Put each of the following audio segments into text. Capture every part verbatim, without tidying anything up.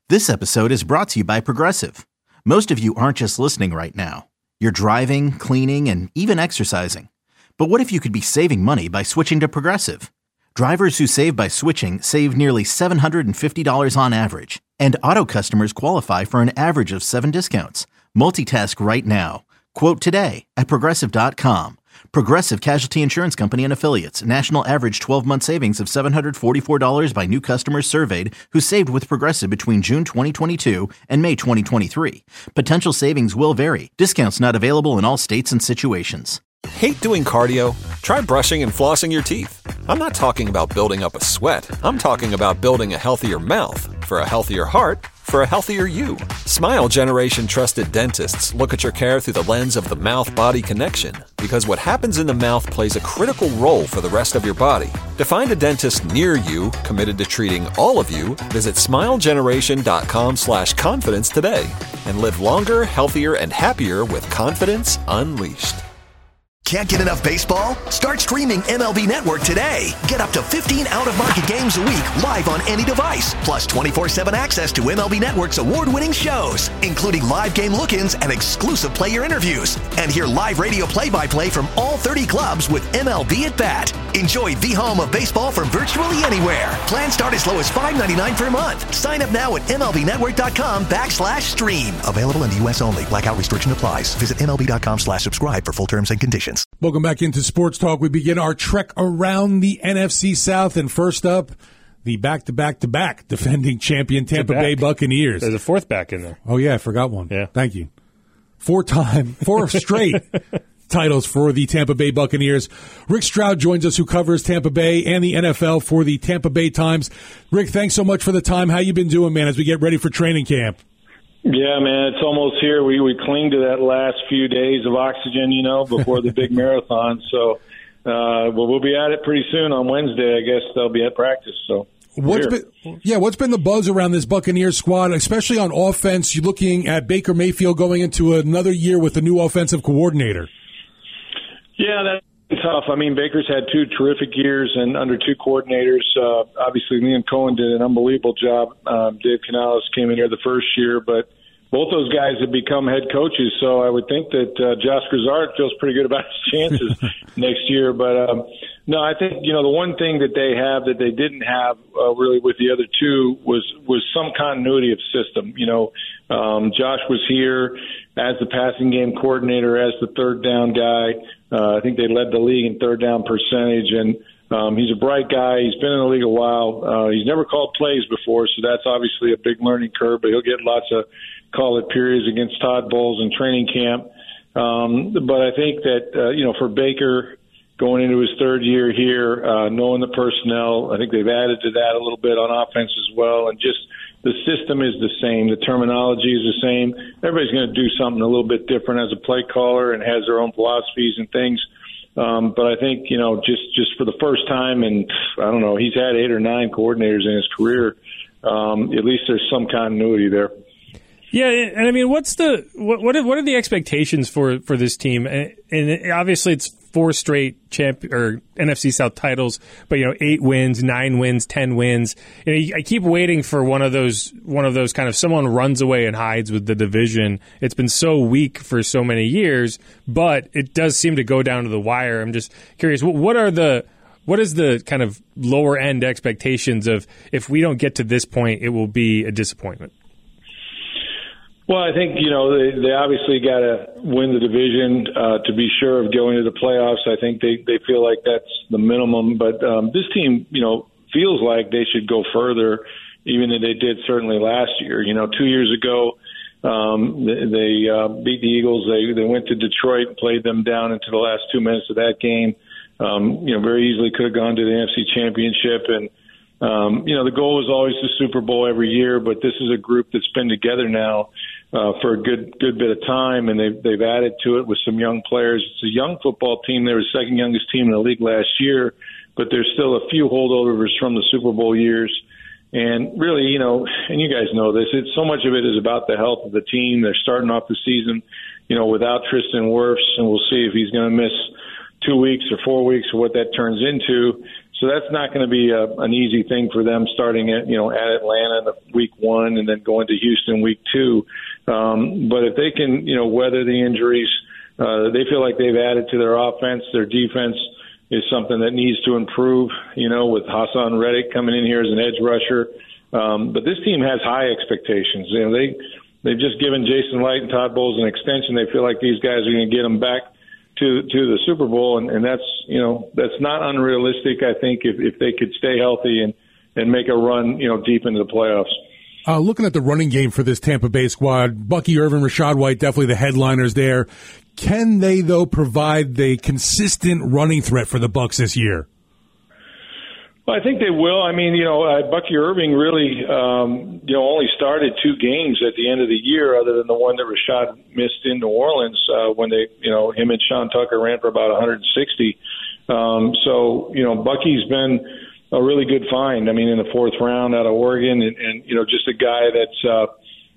This episode is brought to you by Progressive. Most of you aren't just listening right now. You're driving, cleaning, and even exercising. But what if you could be saving money by switching to Progressive? Drivers who save by switching save nearly seven hundred fifty dollars on average. And auto customers qualify for an average of seven discounts. Multitask right now. Quote today at Progressive dot com. Progressive Casualty Insurance Company and Affiliates. National average twelve-month savings of seven hundred forty-four dollars by new customers surveyed who saved with Progressive between June twenty twenty-two and May twenty twenty-three. Potential savings will vary. Discounts not available in all states and situations. Hate doing cardio? Try brushing and flossing your teeth. I'm not talking about building up a sweat. I'm talking about building a healthier mouth. For a healthier heart, for a healthier you. Smile Generation trusted dentists look at your care through the lens of the mouth-body connection, because what happens in the mouth plays a critical role for the rest of your body. To find a dentist near you committed to treating all of you, visit smile generation dot com slash confidence today and live longer, healthier, and happier with confidence unleashed. Can't get enough baseball? Start streaming M L B Network today. Get up to fifteen out-of-market games a week live on any device, plus twenty-four seven access to M L B Network's award-winning shows, including live game look-ins and exclusive player interviews. And hear live radio play-by-play from all thirty clubs with M L B at Bat. Enjoy the home of baseball from virtually anywhere. Plans start as low as five ninety-nine per month. Sign up now at M L B network dot com backslash stream. Available in the U S only. Blackout restriction applies. Visit M L B dot com slash subscribe for full terms and conditions. Welcome back into Sports Talk. We begin our trek around the N F C South. And first up, the back-to-back-to-back defending champion Tampa Bay Buccaneers. There's a fourth back in there. Oh, yeah, I forgot one. Yeah. Thank you. Four-time, four straight titles for the Tampa Bay Buccaneers. Rick Stroud joins us, who covers Tampa Bay and the N F L for the Tampa Bay Times. Rick, thanks so much for the time. How you been doing, man, as we get ready for training camp? Yeah, man, it's almost here. We we cling to that last few days of oxygen, you know, before the big marathon. So, uh, well, we'll be at it pretty soon on Wednesday. I guess they'll be at practice. So, what's been, yeah, what's been the buzz around this Buccaneers squad, especially on offense? You're looking at Baker Mayfield going into another year with a new offensive coordinator. Yeah, that's tough. I mean, Baker's had two terrific years and under two coordinators. Uh, obviously, Liam Cohen did an unbelievable job. Um, Dave Canales came in here the first year, but both those guys have become head coaches, so I would think that uh, Josh Grizzard feels pretty good about his chances next year. But, um, no, I think, you know, the one thing that they have that they didn't have uh, really with the other two was, was some continuity of system. You know, um, Josh was here as the passing game coordinator, as the third down guy. Uh, I think they led the league in third down percentage, and um, he's a bright guy. He's been in the league a while. Uh, he's never called plays before, so that's obviously a big learning curve, but he'll get lots of call it periods against Todd Bowles in training camp. Um, but I think that, uh, you know, for Baker going into his third year here, uh, knowing the personnel, I think they've added to that a little bit on offense as well. And just the system is the same. The terminology is the same. Everybody's going to do something a little bit different as a play caller and has their own philosophies and things. Um, but I think, you know, just, just for the first time, and I don't know, he's had eight or nine coordinators in his career. Um, at least there's some continuity there. Yeah, and I mean, what's the what what are, what are the expectations for, for this team? And, and obviously, it's four straight champ or N F C South titles, but you know, eight wins, nine wins, ten wins. You know, I keep waiting for one of those one of those kind of someone runs away and hides with the division. It's been so weak for so many years, but it does seem to go down to the wire. I'm just curious, what are the what is the kind of lower end expectations of if we don't get to this point, it will be a disappointment? Well, I think, you know, they, they obviously got to win the division uh, to be sure of going to the playoffs. I think they, they feel like that's the minimum. But um, this team, you know, feels like they should go further, even than they did certainly last year. You know, two years ago, um, they, they uh, beat the Eagles. They, they went to Detroit and played them down into the last two minutes of that game. Um, you know, very easily could have gone to the N F C Championship. And, um, you know, the goal was always the Super Bowl every year, but this is a group that's been together now Uh, for a good good bit of time, and they've they've added to it with some young players. It's a young football team. They were the second youngest team in the league last year, but there's still a few holdovers from the Super Bowl years. And really, you know, and you guys know this, it's so much of it is about the health of the team. They're starting off the season, you know, without Tristan Wirfs, and we'll see if he's going to miss two weeks or four weeks or what that turns into. So that's not going to be a, an easy thing for them starting at, you know, at Atlanta in the week one and then going to Houston week two. Um, but if they can, you know, weather the injuries, uh, they feel like they've added to their offense. Their defense is something that needs to improve, you know, with Hassan Reddick coming in here as an edge rusher. Um, but this team has high expectations. You know, they, they've just given Jason Light and Todd Bowles an extension. They feel like these guys are going to get them back to to the Super Bowl, and, and that's, you know, that's not unrealistic, I think, if, if they could stay healthy and, and make a run, you know, deep into the playoffs. Uh, looking at the running game for this Tampa Bay squad, Bucky Irvin, Rachaad White, definitely the headliners there. Can they, though, provide the consistent running threat for the Bucs this year? Well, I think they will. I mean, you know, uh, Bucky Irving really, um, you know, only started two games at the end of the year, other than the one that Rashad missed in New Orleans uh, when they, you know, him and Sean Tucker ran for about one hundred sixty. Um, so, you know, Bucky's been a really good find. I mean, in the fourth round out of Oregon, and, and you know, just a guy that's uh,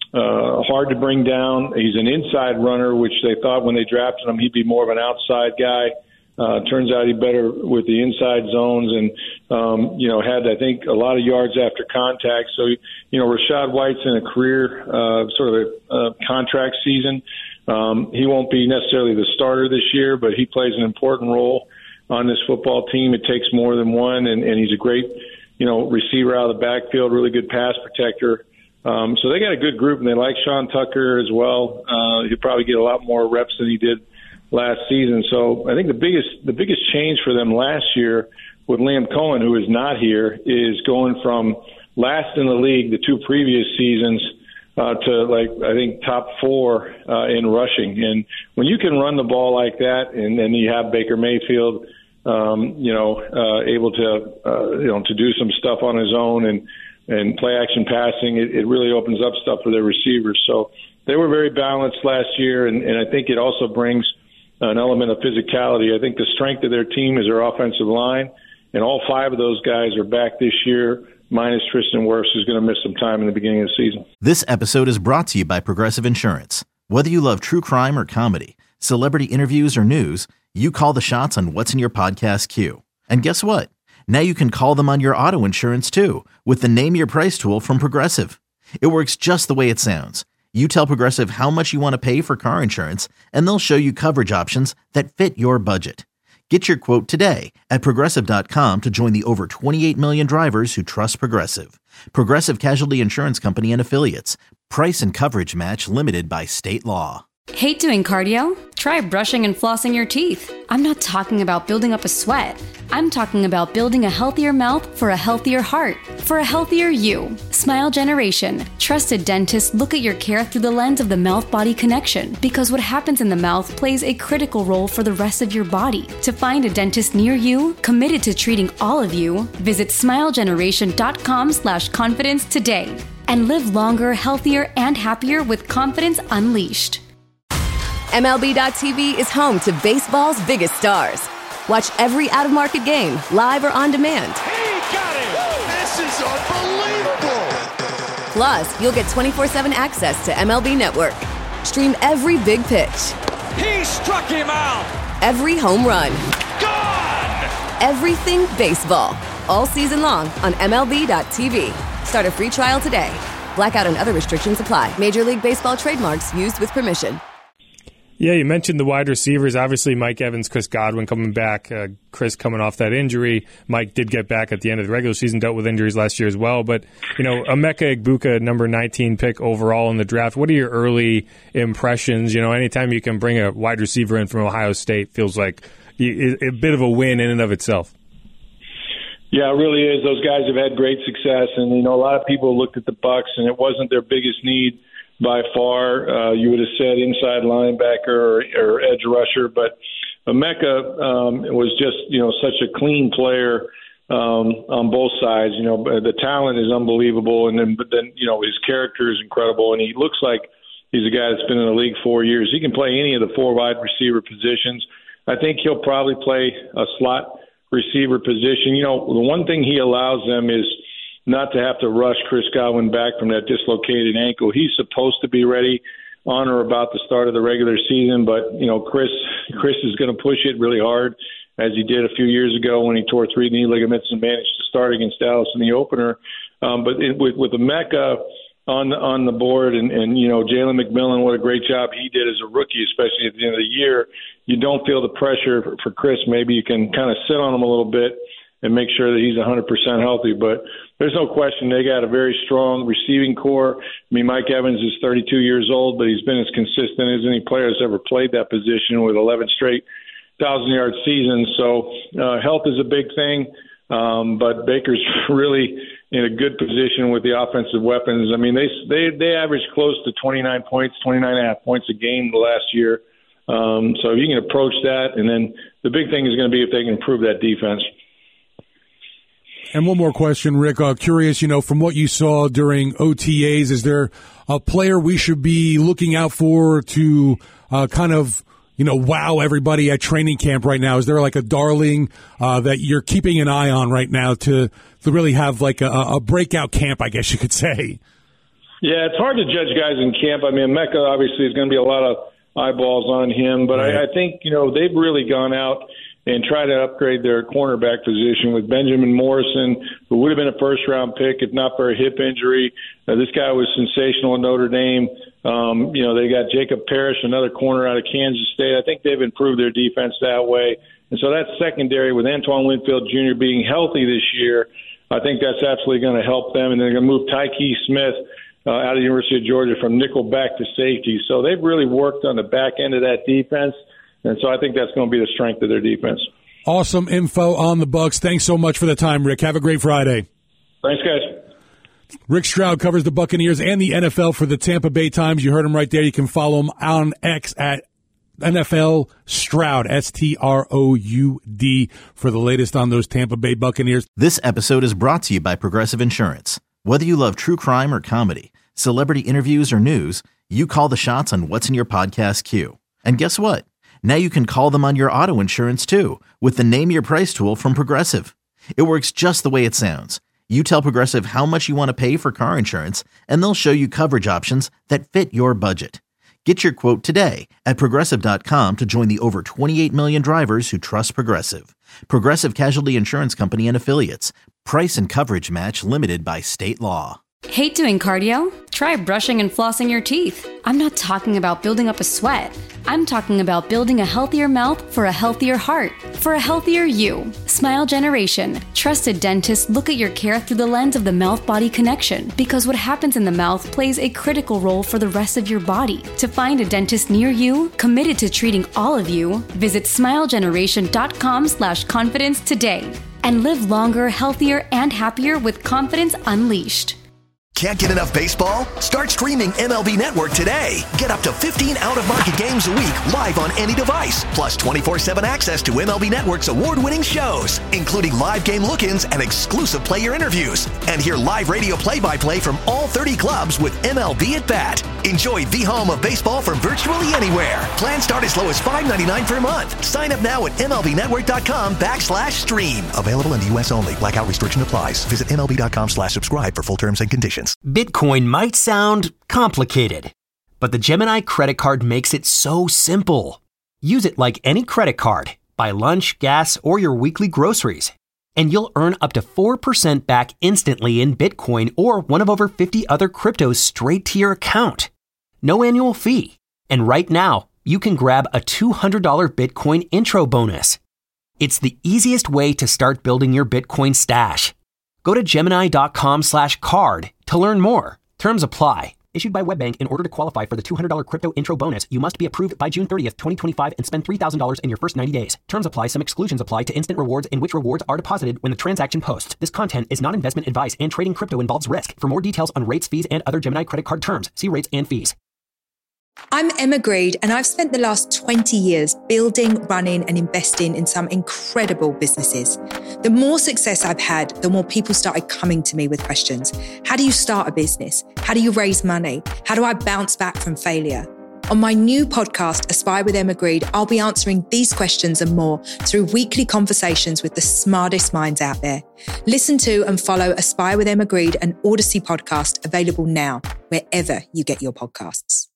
uh, hard to bring down. He's an inside runner, which they thought when they drafted him he'd be more of an outside guy. Uh, turns out he better with the inside zones, and um, you know, had I think a lot of yards after contact. So you know, Rachaad White's in a career uh, sort of a uh, contract season. Um, he won't be necessarily the starter this year, but he plays an important role on this football team. It takes more than one, and, and he's a great, you know, receiver out of the backfield, really good pass protector. Um, so they got a good group, and they like Sean Tucker as well. Uh, he'll probably get a lot more reps than he did last season. So I think the biggest the biggest change for them last year with Liam Cohen, who is not here, is going from last in the league the two previous seasons uh, to, like, I think top four uh, in rushing. And when you can run the ball like that, and then you have Baker Mayfield, um, you know, uh, able to uh, you know to do some stuff on his own and and play action passing, it, it really opens up stuff for their receivers. So they were very balanced last year, and, and I think it also brings an element of physicality. I think the strength of their team is their offensive line, and all five of those guys are back this year, minus Tristan Wirfs, who's going to miss some time in the beginning of the season. This episode is brought to you by Progressive Insurance. Whether you love true crime or comedy, celebrity interviews or news, you call the shots on what's in your podcast queue. And guess what? Now you can call them on your auto insurance too, with the Name Your Price tool from Progressive. It works just the way it sounds. You tell Progressive how much you want to pay for car insurance, and they'll show you coverage options that fit your budget. Get your quote today at Progressive dot com to join the over twenty-eight million drivers who trust Progressive. Progressive Casualty Insurance Company and Affiliates. Price and coverage match limited by state law. Hate doing cardio? Try brushing and flossing your teeth. I'm not talking about building up a sweat. I'm talking about building a healthier mouth for a healthier heart, for a healthier you. Smile Generation. Trusted dentists look at your care through the lens of the mouth-body connection, because what happens in the mouth plays a critical role for the rest of your body. To find a dentist near you, committed to treating all of you, visit smile generation dot com slash confidence today. And live longer, healthier, and happier with confidence unleashed. M L B dot T V is home to baseball's biggest stars. Watch every out-of-market game, live or on demand. He got it! This is unbelievable! Plus, you'll get twenty-four seven access to M L B Network. Stream every big pitch. He struck him out! Every home run. Gone! Everything baseball. All season long on M L B dot T V. Start a free trial today. Blackout and other restrictions apply. Major League Baseball trademarks used with permission. Yeah, you mentioned the wide receivers. Obviously, Mike Evans, Chris Godwin coming back. Uh, Chris coming off that injury. Mike did get back at the end of the regular season, dealt with injuries last year as well. But, you know, Emeka Egbuka, number nineteen pick overall in the draft. What are your early impressions? You know, anytime you can bring a wide receiver in from Ohio State feels like a bit of a win in and of itself. Yeah, it really is. Those guys have had great success. And, you know, a lot of people looked at the Bucs, and it wasn't their biggest need by far. Uh, you would have said inside linebacker or, or edge rusher, but Emeka um, was just, you know, such a clean player um, on both sides. You know, the talent is unbelievable, and then, but then, you know, his character is incredible, and he looks like he's a guy that's been in the league four years. He can play any of the four wide receiver positions. I think he'll probably play a slot receiver position. You know, the one thing he allows them is not to have to rush Chris Godwin back from that dislocated ankle. He's supposed to be ready on or about the start of the regular season. But, you know, Chris Chris is going to push it really hard, as he did a few years ago when he tore three knee ligaments and managed to start against Dallas in the opener. Um, but it, with, with Emeka on, on the board and, and, you know, Jalen McMillan, what a great job he did as a rookie, especially at the end of the year, you don't feel the pressure for, for Chris. Maybe you can kind of sit on him a little bit and make sure that he's one hundred percent healthy. But there's no question they got a very strong receiving core. I mean, Mike Evans is thirty-two years old, but he's been as consistent as any player that's ever played that position with eleven straight thousand-yard seasons. So uh, health is a big thing, um, but Baker's really in a good position with the offensive weapons. I mean, they they they averaged close to twenty-nine points, twenty-nine and a half points a game the last year. Um, so if you can approach that, and then the big thing is going to be if they can improve that defense. And one more question, Rick. Uh, curious, you know, from what you saw during O T As, is there a player we should be looking out for to uh, kind of, you know, wow everybody at training camp right now? Is there like a darling uh, that you're keeping an eye on right now to, to really have like a, a breakout camp, I guess you could say? Yeah, it's hard to judge guys in camp. I mean, Emeka obviously is going to be a lot of eyeballs on him, but right. I, I think, you know, they've really gone out and try to upgrade their cornerback position with Benjamin Morrison, who would have been a first-round pick if not for a hip injury. Uh, this guy was sensational in Notre Dame. Um, you know, they got Jacob Parrish, another corner out of Kansas State. I think they've improved their defense that way. And so that secondary, with Antoine Winfield Junior being healthy this year, I think that's absolutely going to help them. And they're going to move Tyke Smith uh, out of the University of Georgia from nickel back to safety. So they've really worked on the back end of that defense. And so I think that's going to be the strength of their defense. Awesome info on the Bucs. Thanks so much for the time, Rick. Have a great Friday. Thanks, guys. Rick Stroud covers the Buccaneers and the N F L for the Tampa Bay Times. You heard him right there. You can follow him on X at N F L Stroud, S T R O U D, for the latest on those Tampa Bay Buccaneers. This episode is brought to you by Progressive Insurance. Whether you love true crime or comedy, celebrity interviews or news, you call the shots on what's in your podcast queue. And guess what? Now you can call them on your auto insurance, too, with the Name Your Price tool from Progressive. It works just the way it sounds. You tell Progressive how much you want to pay for car insurance, and they'll show you coverage options that fit your budget. Get your quote today at Progressive dot com to join the over twenty-eight million drivers who trust Progressive. Progressive Casualty Insurance Company and Affiliates. Price and coverage match limited by state law. Hate doing cardio? Try brushing and flossing your teeth. I'm not talking about building up a sweat. I'm talking about building a healthier mouth for a healthier heart, for a healthier you. Smile Generation. Trusted dentists look at your care through the lens of the mouth-body connection, because what happens in the mouth plays a critical role for the rest of your body. To find a dentist near you, committed to treating all of you, visit smile generation dot com slash confidence today. And live longer, healthier, and happier with confidence unleashed. Can't get enough baseball? Start streaming M L B Network today. Get up to fifteen out-of-market games a week live on any device, plus twenty-four seven access to M L B Network's award-winning shows, including live game look-ins and exclusive player interviews. And hear live radio play-by-play from all thirty clubs with M L B at Bat. Enjoy the home of baseball from virtually anywhere. Plans start as low as five ninety-nine per month. Sign up now at MLBnetwork.com backslash stream. Available in the U S only. Blackout restriction applies. Visit MLB.com slash subscribe for full terms and conditions. Bitcoin might sound complicated, but the Gemini credit card makes it so simple. Use it like any credit card. Buy lunch, gas, or your weekly groceries, and you'll earn up to four percent back instantly in Bitcoin or one of over fifty other cryptos straight to your account. No annual fee. And right now, you can grab a two hundred dollars Bitcoin intro bonus. It's the easiest way to start building your Bitcoin stash. Go to Gemini.com slash card to learn more. Terms apply. Issued by WebBank. In order to qualify for the two hundred dollars crypto intro bonus, you must be approved by June thirtieth, twenty twenty-five and spend three thousand dollars in your first ninety days. Terms apply. Some exclusions apply to instant rewards, in which rewards are deposited when the transaction posts. This content is not investment advice, and trading crypto involves risk. For more details on rates, fees, and other Gemini credit card terms, see rates and fees. I'm Emma Greed, and I've spent the last twenty years building, running, and investing in some incredible businesses. The more success I've had, the more people started coming to me with questions. How do you start a business? How do you raise money? How do I bounce back from failure? On my new podcast, Aspire with Emma Greed, I'll be answering these questions and more through weekly conversations with the smartest minds out there. Listen to and follow Aspire with Emma Greed, an Odyssey podcast, available now, wherever you get your podcasts.